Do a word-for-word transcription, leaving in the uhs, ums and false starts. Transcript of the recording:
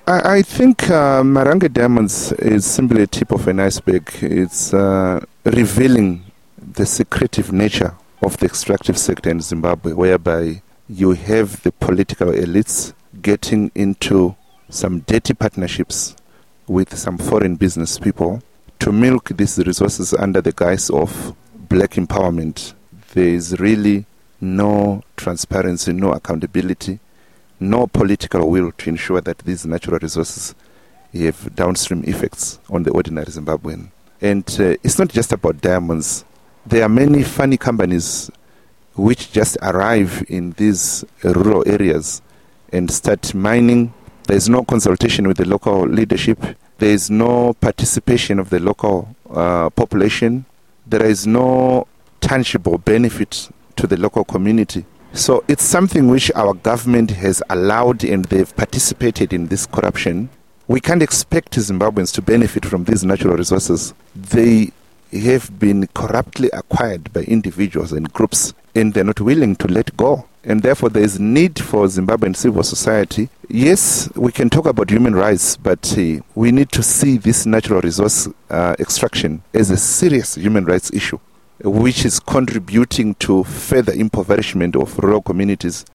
I, I think uh, Marange Diamonds is simply a tip of an iceberg. It's uh, revealing the secretive nature of the extractive sector in Zimbabwe, whereby you have the political elites getting into some dirty partnerships with some foreign business people to milk these resources under the guise of black empowerment. There is really no transparency, no accountability, no political will to ensure that these natural resources have downstream effects on the ordinary Zimbabwean. And uh, it's not just about diamonds. There are many funny companies which just arrive in these uh, rural areas and start mining. There is no consultation with the local leadership. There is no participation of the local uh, population. There is no tangible benefit to the local community. So it's something which our government has allowed, and they've participated in this corruption. We can't expect Zimbabweans to benefit from these natural resources. They have been corruptly acquired by individuals and groups, and they're not willing to let go. And therefore, there is need for Zimbabwean civil society. Yes, we can talk about human rights, but uh, we need to see this natural resource uh, extraction as a serious human rights issue, which is contributing to further impoverishment of rural communities